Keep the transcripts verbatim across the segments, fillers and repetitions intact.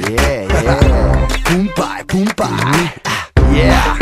Yeah, yeah. Pumpaj, pumpaj. Yeah.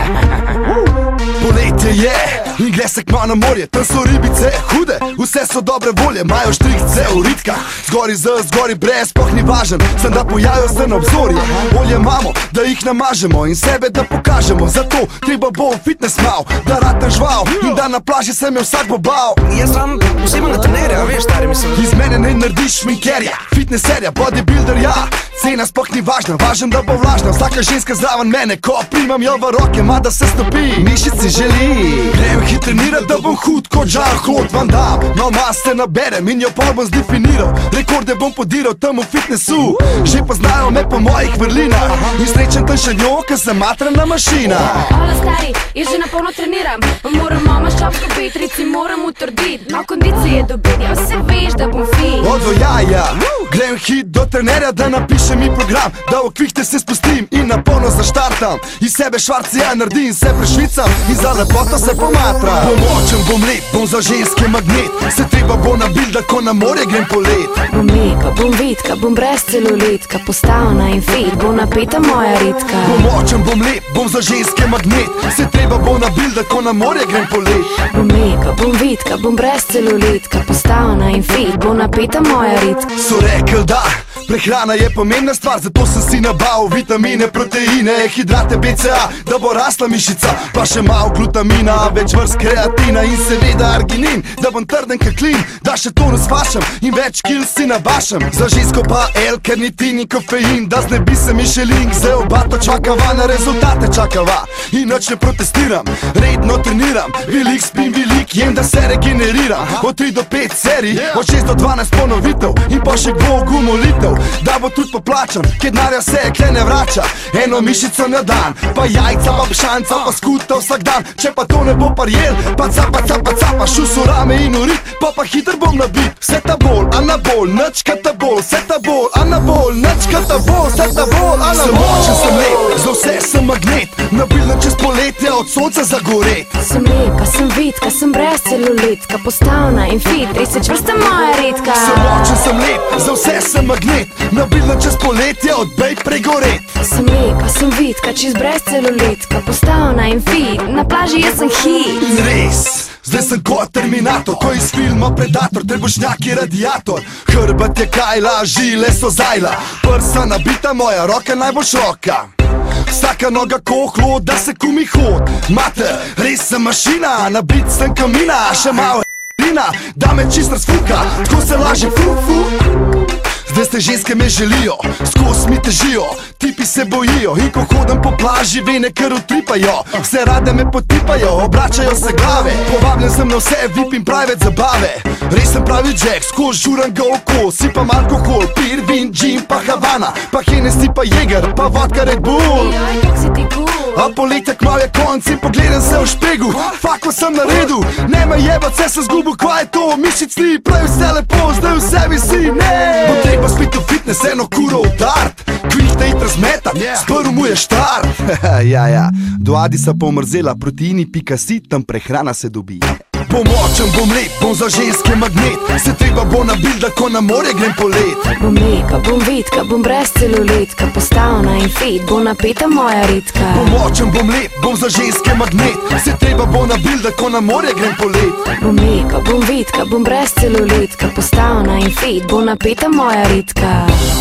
Poletje je in gre se kmalu na morje. Tam so ribice hude, vse so dobre volje. Imajo štrikce v ritkah, zgori z, zgori brez, sploh ni važen. Sem da pojavijo se na obzorje. Olje imamo, da jih namažemo in sebe da pokažemo. Zato treba bo v fitness mal, da ratem žval in da na plaži se me vsak bo bal. Jaz sem posebno trener, a veš, stari mislim. Iz mene ne narediš šminkerja, fitnesserja, bodybuilder, ja. Cena sploh ni važna, važen da bo vlažna. Vsaka ženska zraven mene, ko primam jo v roke, ma da se stopi, mišici želi. Grem hit trenirat, da bom hud kot Jean-Claude Van Damme. No maste naberem in jo pol bom zdefiniral. Rekorde bom podiral tam v fitnessu. Že poznajo me po mojih vrlinah in srečen tam še njo, ker sem matrana mašina. Hvala stari, jaz že napolno treniram. Moramo maščapsko pet, rici moram utrdit. No kondicije dobit, ja vse veš, da bom fit. Odo jaja, grem hit do trenerja, da napiše mi program, da v kvihte se spustim in napolno zaštartam. Iz sebe švarcija naredim, se prešvicam in za lepoto se pomatram. Bom močen, bom lep, bom za ženske magnet. Se treba bo nabildat, ko na morje grem polet. Bom meka, bom vitka, bom brez celulitka. Postavna in fit, bo napeta moja ritka. Bom močen, bom lep, bom za ženske magnet. Se treba bo nabildat, ko na morje grem polet. Bom meka, bom vitka, bom brez celulitka. Postavna in fit, bo napeta moja ritka. So rekel da prehrana je pomembna stvar, zato sem si nabavil vitamine, proteine, hidrate B C A, da bo rasla mišica, pa še malo glutamina, več vrst kreatina in seveda arginin, da bom trden kot klin, da še tonus fašam in več kil si nabašam. Za žensko pa L, ker niti ni kofein, da znebi se Michelin, zdaj oba to čakava, na rezultate čakava in nič ne protestiram, redno treniram, velik spim, velik jem, da se regeneriram. Od tri do pet serij, od šest do dvanajst ponovitev in pa še Bogu molitev, da bo tudi poplačan, kje denarja se kle ne vrača. Eno mišico na dan, pa jajca, pa pšanca, pa skuta vsak dan. Če pa to ne bo parjel, pa capa, capa, capa, šus v rame in urit, pa pa hiter bom nabit. Vse ta bol, anabol, nička ta bol, vse ta bol, anabol, nička ta bol, vse ta bol, anabol. Sem močen, sem lep, za vse sem magnet, nabildan čez poletje, od sonca zagoret. Sem lepa, sem vitka, sem brez celulitka. Postavna in fit, res vrsta moja ritka. Sem močen, sem lep, za vse sem magnet, nabildan čez poletje, od bej pregoret. Sem lepa, sem vitka, čist brez celulitka. Postavna in fit, na plaži jaz sem hit. In res, zdaj sem kot Terminator, ko iz filma Predator, trebušnjak je radiator. Hrbet je kajla, žile so zajla, prsa nabita, moja roka naj bo široka. Vsaka noga kohlo, da se kumi hod. Mater, res sem mašina, nabit sem kamina, še malo rina, da me čist razfuka, tako se laže fuk, fuk. Zdaj ste ženske me želijo, skos mi težijo, tipi se bojijo in ko hodam po plaži, vene kar utripajo. Vse rade me potipajo, obračajo se glave, povabljen sem na vse V I P in private zabave. Res sem pravi Jack, skos žuram ga oko, sipam alkohol, pir, vin, džin, pa Havana, pa Hennessy, pa Jäger, pa vodka Red Bull. Joj, kak si ti cool. A poletje kmalu je konc in pogledam se v špegu, fakt, ko sem naredil, ne me jebat, se sem zgubil, kva je to, mišic ni, pravi vse lepo, zdaj v sebi si, ne. Bo treba spet v fitness, eno kuro udart, kvihte it razmetam, sprv mu je štart. Ja, ja, do Adisa pomrzela, proteini pika si, tam prehrana se dobi. Bom močen, bom lep, bom za ženske magnet, se treba bo nabildat, ko na morje grem polet. Bom meka, bom vitka, bom brez celulitka. Postavna in fit, bo napeta moja ritka. Bom močen, bom lep, bom za ženske magnet, se treba bo nabildat, ko na morje grem polet. Bom meka, bom vitka, bom brez celulitka. Postavna in fit, bo napeta moja ritka.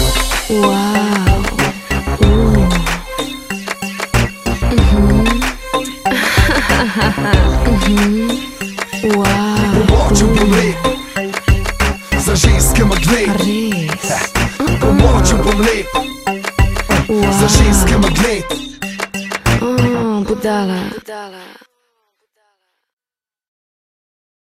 Wow. Uh. Mhm. Mhm. Wow. Bom močen, bom lep, za ženske magnet. Res. Bom močen, bom lep, Wow. za ženske magnet. Oh, budala. Budala.